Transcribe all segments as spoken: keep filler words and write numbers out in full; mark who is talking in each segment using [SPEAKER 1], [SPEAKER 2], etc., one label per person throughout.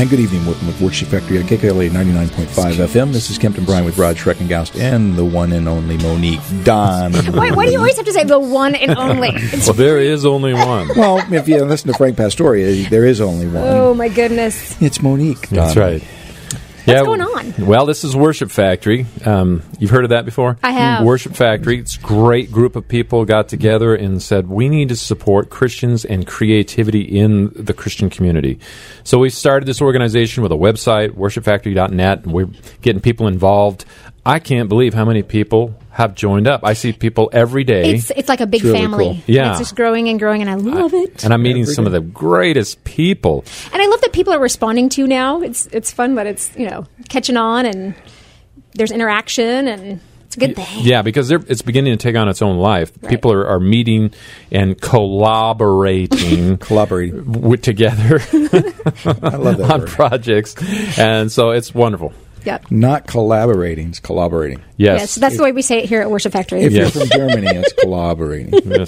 [SPEAKER 1] And good evening, welcome with Worship Factory at K K L A ninety-nine point five F M. This is Kempton Bryan with Rod Schreckengaust and the one and only Monique Don.
[SPEAKER 2] Why, why do you always have to say the one and only? It's
[SPEAKER 3] well, there is only one.
[SPEAKER 1] Well, if you listen to Frank Pastore, there is only one.
[SPEAKER 2] Oh, my goodness.
[SPEAKER 1] It's Monique Don.
[SPEAKER 3] That's right.
[SPEAKER 2] What's
[SPEAKER 3] yeah,
[SPEAKER 2] going on?
[SPEAKER 3] Well, this is Worship Factory. Um, you've heard of that before?
[SPEAKER 2] I have.
[SPEAKER 3] Worship Factory. It's a great group of people got together and said, we need to support Christians and creativity in the Christian community. So we started this organization with a website, worship factory dot net, and we're getting people involved. I can't believe how many people have joined up. I see people every day.
[SPEAKER 2] It's it's like a big
[SPEAKER 1] It's really
[SPEAKER 2] family.
[SPEAKER 1] cool.
[SPEAKER 3] Yeah.
[SPEAKER 2] It's just growing and growing, and I love it.
[SPEAKER 3] And I'm meeting
[SPEAKER 1] Every
[SPEAKER 3] some of
[SPEAKER 1] day.
[SPEAKER 3] the greatest people.
[SPEAKER 2] And I love that people are responding to now. It's it's fun, but it's, you know, catching on, and there's interaction, and it's a good thing.
[SPEAKER 3] Yeah, because they're, it's beginning to take on its own life.
[SPEAKER 2] Right.
[SPEAKER 3] People are, are meeting and collaborating
[SPEAKER 1] Collaborating.
[SPEAKER 3] with, together
[SPEAKER 1] I love that
[SPEAKER 3] on
[SPEAKER 1] word.
[SPEAKER 3] projects. And so it's wonderful.
[SPEAKER 2] Yep.
[SPEAKER 1] Not collaborating, it's collaborating.
[SPEAKER 3] Yes.
[SPEAKER 2] Yes, that's the way we say it here at Worship Factory.
[SPEAKER 1] If
[SPEAKER 3] Yes.
[SPEAKER 1] you're from Germany, it's collaborating.
[SPEAKER 3] Yes.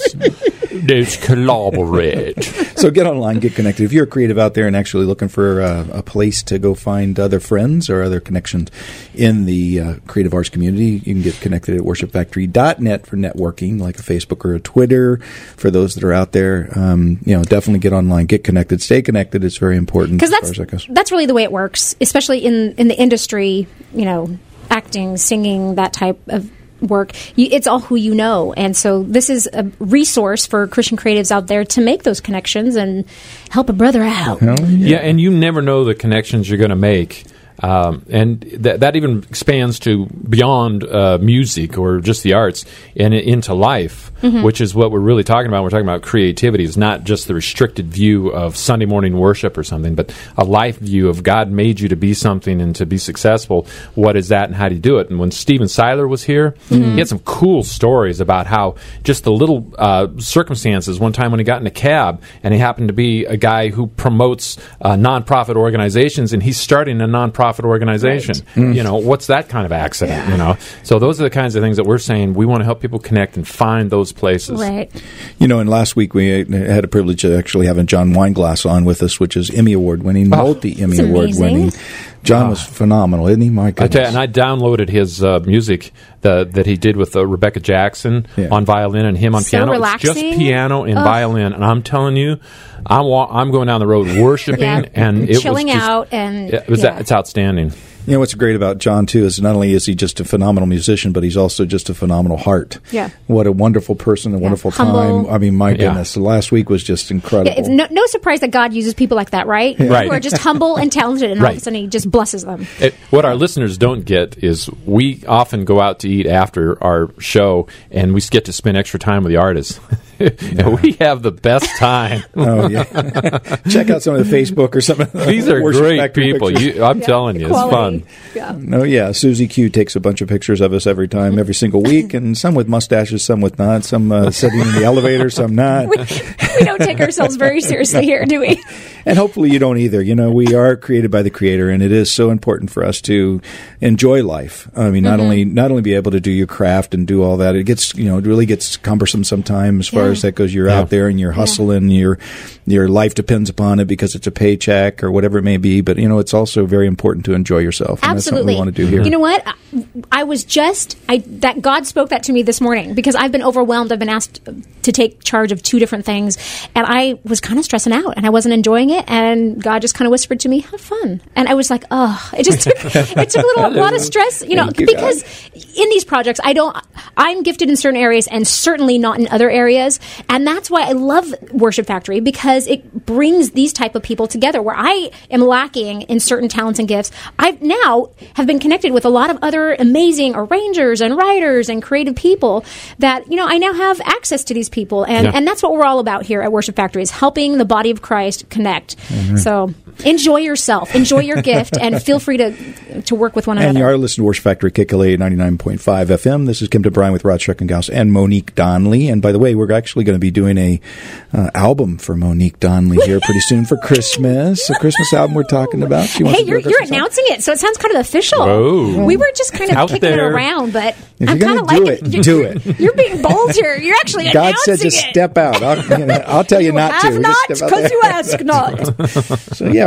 [SPEAKER 3] It's collaborate.
[SPEAKER 1] So get online, get connected. If you're a creative out there and actually looking for uh, a place to go find other friends or other connections in the uh, creative arts community, you can get connected at worship factory dot net for networking, like a Facebook or a Twitter. For those that are out there, um, you know, definitely get online, get connected, stay connected. It's very important.
[SPEAKER 2] Because
[SPEAKER 1] as
[SPEAKER 2] that's,
[SPEAKER 1] far as that goes.
[SPEAKER 2] that's really the way it works, especially in, in the industry, you know, acting, singing, that type of work. You, it's all who you know. And so this is a resource for Christian creatives out there to make those connections and help a brother out.
[SPEAKER 1] Well,
[SPEAKER 3] Yeah, and you never know the connections you're going to make. Um, and th- that even expands to beyond uh, music or just the arts and into life,
[SPEAKER 2] Mm-hmm.
[SPEAKER 3] which is what we're really talking about. We're talking about creativity. It's not just the restricted view of Sunday morning worship or something, but a life view of God made you to be something and to be successful. What is that and how do you do it? And when Steven Seiler was here,
[SPEAKER 2] Mm-hmm.
[SPEAKER 3] he had some cool stories about how just the little uh, circumstances. One time when he got in a cab and he happened to be a guy who promotes uh, nonprofit organizations, and he's starting a nonprofit organization.
[SPEAKER 2] Right.
[SPEAKER 3] You know, what's that kind of accident? You know, so those are the kinds of things that we're saying we want to help people connect and find those places.
[SPEAKER 2] Right.
[SPEAKER 1] You know, and last week we had a privilege of actually having John Weinglass on with us, which is Emmy Award winning,
[SPEAKER 3] Oh,
[SPEAKER 1] multi-Emmy
[SPEAKER 2] that's
[SPEAKER 1] Award
[SPEAKER 2] amazing.
[SPEAKER 1] winning. John was phenomenal, isn't he? My
[SPEAKER 3] I
[SPEAKER 1] goodness.
[SPEAKER 3] tell you, and I downloaded his uh, music the, that he did with uh, Rebecca Jackson
[SPEAKER 1] Yeah.
[SPEAKER 3] on violin and him on
[SPEAKER 2] So
[SPEAKER 3] piano.
[SPEAKER 2] relaxing.
[SPEAKER 3] It's just piano and
[SPEAKER 2] Ugh.
[SPEAKER 3] violin, and I'm telling you, I'm wa- I'm going down the road worshiping,
[SPEAKER 2] Yeah.
[SPEAKER 3] and it
[SPEAKER 2] Chilling
[SPEAKER 3] was just,
[SPEAKER 2] out and
[SPEAKER 3] it was
[SPEAKER 2] yeah.
[SPEAKER 3] it's outstanding.
[SPEAKER 1] You know what's great about John, too, is not only is he just a phenomenal musician, but he's also just a phenomenal heart.
[SPEAKER 2] Yeah.
[SPEAKER 1] What a wonderful person, a wonderful
[SPEAKER 2] Humble.
[SPEAKER 1] time. I mean, my
[SPEAKER 3] Yeah.
[SPEAKER 1] goodness, the last week was just incredible.
[SPEAKER 2] Yeah, it's no, no surprise that God uses people like that, right?
[SPEAKER 3] Right.
[SPEAKER 2] Who are just humble and talented, and all of a
[SPEAKER 3] Right.
[SPEAKER 2] sudden He just blesses them.
[SPEAKER 3] It, what our listeners don't get is we often go out to eat after our show, and we get to spend extra time with the artists. And we have the best time.
[SPEAKER 1] Oh, yeah. Check out some of the Facebook or some of the
[SPEAKER 3] These are
[SPEAKER 1] Worship
[SPEAKER 3] great
[SPEAKER 1] Factory
[SPEAKER 3] people.
[SPEAKER 1] pictures.
[SPEAKER 3] You, I'm
[SPEAKER 2] Yeah,
[SPEAKER 3] telling you,
[SPEAKER 2] quality.
[SPEAKER 3] it's fun.
[SPEAKER 2] Yeah.
[SPEAKER 1] No, yeah. Susie Q takes a bunch of pictures of us every time, every single week, and some with mustaches, some with not, some uh, sitting in the elevator, some not.
[SPEAKER 2] We, we don't take ourselves very seriously here, do we?
[SPEAKER 1] And hopefully you don't either. You know, we are created by the Creator, and it is so important for us to enjoy life. I mean, not
[SPEAKER 2] Mm-hmm.
[SPEAKER 1] only not only be able to do your craft and do all that. It gets, you know, it really gets cumbersome sometimes as far
[SPEAKER 2] Yeah.
[SPEAKER 1] as that goes. You're
[SPEAKER 3] Yeah.
[SPEAKER 1] out there and you're hustling. Your your life depends upon it because it's a paycheck or whatever it may be. But you know, it's also very important to enjoy yourself. And
[SPEAKER 2] Absolutely.
[SPEAKER 1] That's something we want to do here.
[SPEAKER 2] You know what? I, I was just I that God spoke that to me this morning because I've been overwhelmed. I've been asked to take charge of two different things, and I was kind of stressing out, and I wasn't enjoying it. And God just kind of whispered to me, "Have fun." And I was like, "Oh, it just took it took a little a lot of stress, you know,
[SPEAKER 1] Thank you,
[SPEAKER 2] because in these projects, I don't. I'm gifted in certain areas, and certainly not in other areas, and that's why I love Worship Factory because it brings these type of people together. Where I am lacking in certain talents and gifts, I now have been connected with a lot of other amazing arrangers and writers and creative people that you know I now have access to these people, and
[SPEAKER 3] Yeah.
[SPEAKER 2] and that's what we're all about here at Worship Factory is helping the body of Christ connect. So enjoy yourself, enjoy your gift, and feel free to to work with one
[SPEAKER 1] And
[SPEAKER 2] another.
[SPEAKER 1] you are listening to Worship Factory, K K L A ninety-nine point five F M. This is Kempton Bryan with Rod Schreckengaust and Monique Donnelly. And by the way, we're actually going to be doing a uh, album for Monique Donnelly here pretty soon for Christmas. A Christmas album we're talking about. She wants
[SPEAKER 2] Hey,
[SPEAKER 1] to do a
[SPEAKER 2] you're, you're
[SPEAKER 1] Christmas album.
[SPEAKER 2] announcing it, so it sounds kind of official.
[SPEAKER 3] Whoa.
[SPEAKER 2] We were just kind of
[SPEAKER 3] Out
[SPEAKER 2] kicking
[SPEAKER 3] there.
[SPEAKER 2] it around, but
[SPEAKER 1] If
[SPEAKER 2] I'm
[SPEAKER 1] you're
[SPEAKER 2] kind
[SPEAKER 1] gonna
[SPEAKER 2] of
[SPEAKER 1] do
[SPEAKER 2] liking
[SPEAKER 1] it, do it.
[SPEAKER 2] You're being bold here. You're actually
[SPEAKER 1] God
[SPEAKER 2] announcing
[SPEAKER 1] said just
[SPEAKER 2] it.
[SPEAKER 1] step out. I'll, you know, I'll tell you,
[SPEAKER 2] You
[SPEAKER 1] not
[SPEAKER 2] have
[SPEAKER 1] to.
[SPEAKER 2] not,
[SPEAKER 1] Just step out
[SPEAKER 2] because
[SPEAKER 1] there.
[SPEAKER 2] you ask not.
[SPEAKER 1] So yeah, we're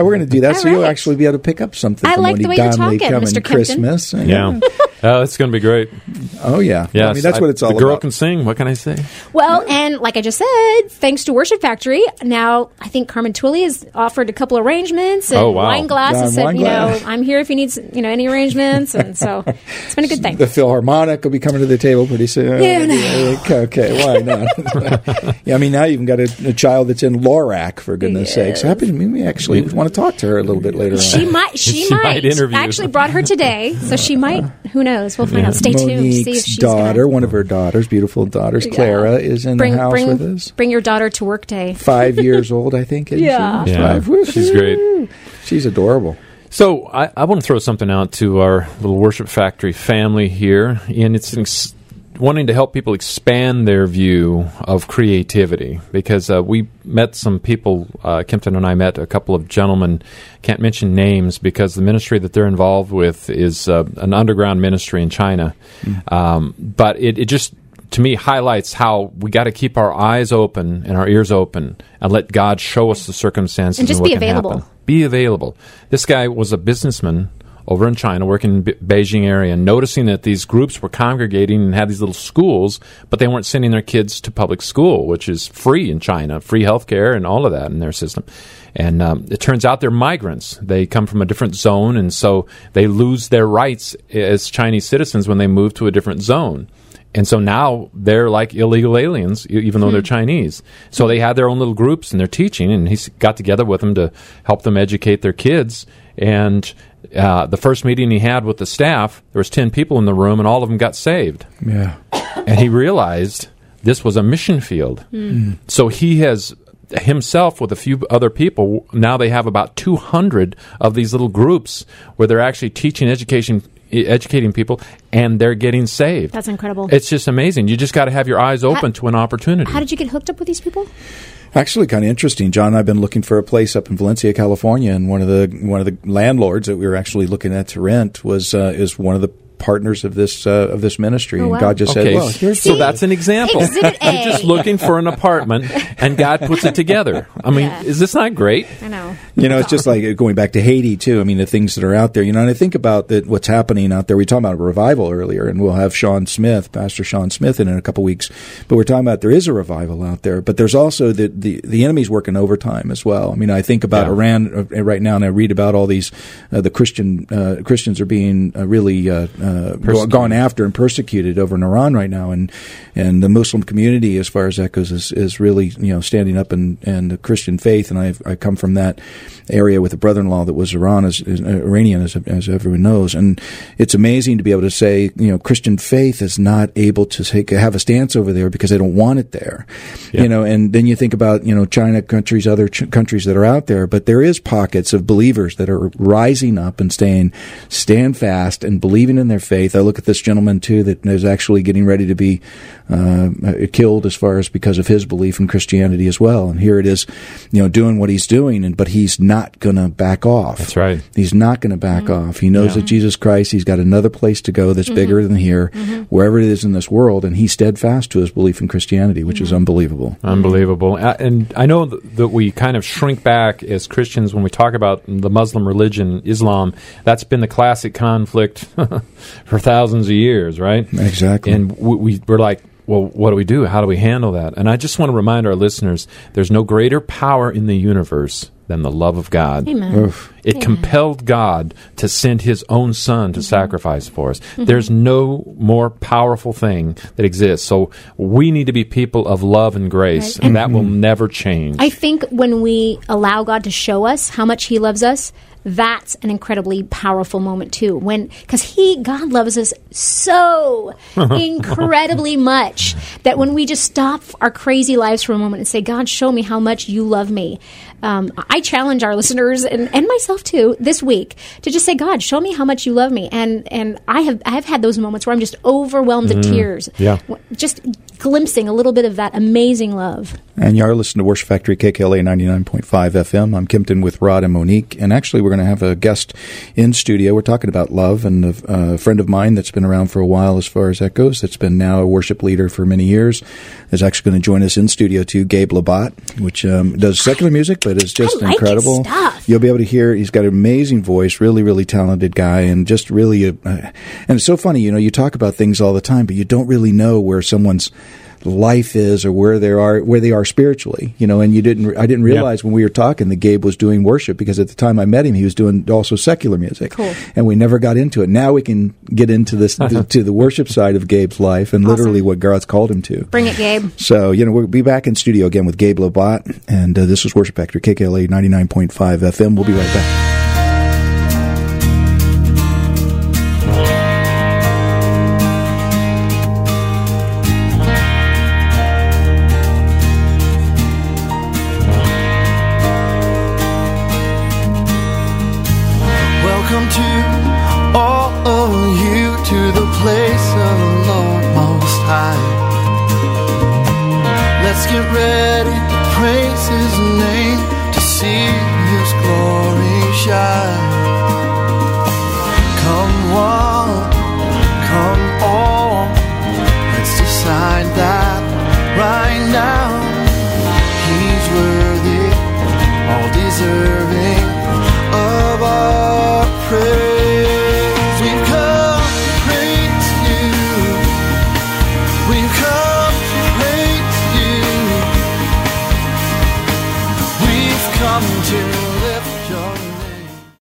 [SPEAKER 1] we're going to do that,
[SPEAKER 2] All
[SPEAKER 1] so you'll
[SPEAKER 2] right.
[SPEAKER 1] actually be able to pick up something
[SPEAKER 2] I
[SPEAKER 1] from
[SPEAKER 2] like the way
[SPEAKER 1] Monique
[SPEAKER 2] you're
[SPEAKER 1] Donnelly
[SPEAKER 2] talking,
[SPEAKER 1] coming
[SPEAKER 2] Mister Kempton.
[SPEAKER 1] Christmas.
[SPEAKER 3] Yeah. Uh, it's going to be great.
[SPEAKER 1] Oh, yeah.
[SPEAKER 3] Yeah.
[SPEAKER 1] I mean, that's what it's all
[SPEAKER 3] the girl
[SPEAKER 1] about.
[SPEAKER 3] can sing. What can I say?
[SPEAKER 2] Well, and like I just said, thanks to Worship Factory, now I think Carmen Twilly has offered a couple arrangements and
[SPEAKER 3] Oh, wow.
[SPEAKER 2] wine glasses.
[SPEAKER 1] Yeah,
[SPEAKER 2] said,
[SPEAKER 1] wine
[SPEAKER 2] you
[SPEAKER 1] glass.
[SPEAKER 2] know, I'm here if you need you know any arrangements, and so it's been a good thing.
[SPEAKER 1] The Philharmonic will be coming to the table pretty soon.
[SPEAKER 2] Yeah, no.
[SPEAKER 1] Okay, okay, why not? Yeah, I mean, now you've even got a, a child that's in LORAC, for goodness
[SPEAKER 2] Yes.
[SPEAKER 1] sakes. So happy to meet me. Actually, want to talk to her a little bit later
[SPEAKER 2] She
[SPEAKER 1] on.
[SPEAKER 2] might. She,
[SPEAKER 3] She
[SPEAKER 2] might.
[SPEAKER 3] might interview.
[SPEAKER 2] I actually brought her today, so she might. Who knows? We'll find
[SPEAKER 3] Yeah.
[SPEAKER 2] out. Stay tuned. See if
[SPEAKER 1] Monique's
[SPEAKER 2] she's
[SPEAKER 1] daughter,
[SPEAKER 2] gonna
[SPEAKER 1] one of her daughters, beautiful daughters, Clara, is in
[SPEAKER 2] bring
[SPEAKER 1] the house
[SPEAKER 2] bring
[SPEAKER 1] with us.
[SPEAKER 2] bring your daughter to work day.
[SPEAKER 1] Five years old, I think. Isn't
[SPEAKER 2] Yeah.
[SPEAKER 1] she?
[SPEAKER 3] Yeah.
[SPEAKER 1] Five. Woo.
[SPEAKER 3] She's great.
[SPEAKER 1] She's adorable.
[SPEAKER 3] So I, I want to throw something out to our little Worship Factory family here, and it's an ex- wanting to help people expand their view of creativity, because uh, we met some people, uh, Kempton and I met a couple of gentlemen, can't mention names because the ministry that they're involved with is uh, an underground ministry in China. Mm. Um, but it, it just, to me, highlights how we got to keep our eyes open and our ears open and let God show us the circumstances
[SPEAKER 2] And just
[SPEAKER 3] what
[SPEAKER 2] be
[SPEAKER 3] can
[SPEAKER 2] available.
[SPEAKER 3] happen. Be available. This guy was a businessman over in China, working in Be- Beijing area, and noticing that these groups were congregating and had these little schools, but they weren't sending their kids to public school, which is free in China, free healthcare and all of that in their system. And um, it turns out they're migrants. They come from a different zone, and so they lose their rights as Chinese citizens when they move to a different zone. And so now they're like illegal aliens, e- even though they're Chinese. So they had their own little groups, and they're teaching, and he got together with them to help them educate their kids. And uh, the first meeting he had with the staff, there was ten people in the room, and all of them got saved.
[SPEAKER 1] Yeah.
[SPEAKER 3] And he realized this was a mission field. Mm. So he has himself with a few other people, now they have about two hundred of these little groups where they're actually teaching education educating people, and they're getting saved.
[SPEAKER 2] That's incredible.
[SPEAKER 3] It's just amazing. You just got to have your eyes open
[SPEAKER 2] How-
[SPEAKER 3] to an opportunity.
[SPEAKER 2] How did you get hooked up with these people?
[SPEAKER 1] Actually, kind of interesting, John. I've been looking for a place up in Valencia, California, and one of the one of the landlords that we were actually looking at to rent was uh, is one of the partners of this uh, of this ministry.
[SPEAKER 2] Oh,
[SPEAKER 1] and
[SPEAKER 2] wow.
[SPEAKER 1] God just
[SPEAKER 3] Okay,
[SPEAKER 1] said, "Well, here's
[SPEAKER 3] so
[SPEAKER 2] See?
[SPEAKER 3] that's an example.
[SPEAKER 2] Exhibit A.
[SPEAKER 3] You're just looking for an apartment, and God puts it together. I mean,
[SPEAKER 2] Yeah.
[SPEAKER 3] is this not great?
[SPEAKER 2] I know.
[SPEAKER 1] You know, it's just like going back to Haiti, too. I mean, the things that are out there. You know, and I think about that what's happening out there. We talked about a revival earlier, and we'll have Sean Smith, Pastor Sean Smith, in, in a couple weeks. But we're talking about there is a revival out there. But there's also the, the, the enemy's working overtime as well. I mean, I think about
[SPEAKER 3] Yeah.
[SPEAKER 1] Iran uh, right now, and I read about all these, uh, the Christian uh, Christians are being uh, really uh, uh, go- gone after and persecuted over in Iran right now. And and the Muslim community, as far as that goes, is, is really, you know, standing up in, in the Christian faith. And I've, I come from that area with a brother-in-law that was Iran, as, as, uh, Iranian, as, as everyone knows. And it's amazing to be able to say, you know, Christian faith is not able to take, have a stance over there because they don't want it there.
[SPEAKER 3] Yeah.
[SPEAKER 1] You know, and then you think about, you know, China countries, other ch- countries that are out there, but there is pockets of believers that are rising up and staying, stand fast and believing in their faith. I look at this gentleman, too, that is actually getting ready to be uh, killed as far as because of his belief in Christianity as well. And here it is, you know, doing what he's doing, and but he's not going to back off.
[SPEAKER 3] That's right.
[SPEAKER 1] He's not going to back
[SPEAKER 2] Mm-hmm.
[SPEAKER 1] off. He knows
[SPEAKER 3] Yeah.
[SPEAKER 1] that Jesus Christ, he's got another place to go that's
[SPEAKER 2] Mm-hmm.
[SPEAKER 1] bigger than here,
[SPEAKER 2] Mm-hmm.
[SPEAKER 1] wherever it is in this world, and he's steadfast to his belief in Christianity, which is
[SPEAKER 2] Mm-hmm.
[SPEAKER 1] unbelievable.
[SPEAKER 3] Unbelievable. Uh, and I know th- that we kind of shrink back as Christians when we talk about the Muslim religion, Islam. That's been the classic conflict for thousands of years, right?
[SPEAKER 1] Exactly.
[SPEAKER 3] And we, we, we're like, well, what do we do? How do we handle that? And I just want to remind our listeners, there's no greater power in the universe than the love of God.
[SPEAKER 2] Amen.
[SPEAKER 1] Oof.
[SPEAKER 3] It
[SPEAKER 2] Amen.
[SPEAKER 3] compelled God to send his own son to sacrifice for us. There's no more powerful thing that exists. So we need to be people of love and grace,
[SPEAKER 2] Right.
[SPEAKER 3] and that will never change.
[SPEAKER 2] I think when we allow God to show us how much He loves us, that's an incredibly powerful moment too. When because He God loves us so incredibly much that when we just stop our crazy lives for a moment and say, "God, show me how much You love me." Um, I challenge our listeners and, and myself too this week to just say, "God, show me how much You love me." And and I have I have had those moments where I'm just overwhelmed to tears.
[SPEAKER 3] Yeah.
[SPEAKER 2] Just glimpsing a little bit of that amazing love.
[SPEAKER 1] And you are listening to Worship Factory, K K L A ninety-nine point five F M. I'm Kempton with Rod and Monique. And actually, we're going to have a guest in studio. We're talking about love. And a, a friend of mine that's been around for a while as far as that goes, that's been now a worship leader for many years, is actually going to join us in studio too, Gabe Labat, which um, does secular music pulpit is just
[SPEAKER 2] I like his
[SPEAKER 1] incredible.
[SPEAKER 2] stuff.
[SPEAKER 1] You'll be able to hear, he's got an amazing voice, really, really talented guy, and just really, a, uh, and it's so funny, you know, you talk about things all the time, but you don't really know where someone's life is or where they are where they are spiritually, you know. And you didn't I didn't realize yeah. when we were talking that Gabe was doing worship, because at the time I met him he was doing also secular music.
[SPEAKER 2] Cool.
[SPEAKER 1] And we never got into it. Now we can get into this to, to the worship side of Gabe's life and awesome. Literally what God's called him to.
[SPEAKER 2] Bring it, Gabe.
[SPEAKER 1] So, you know, we'll be back in studio again with Gabe Labat, and uh, this is Worship Factory, K K L A ninety-nine point five F M. We'll be right back.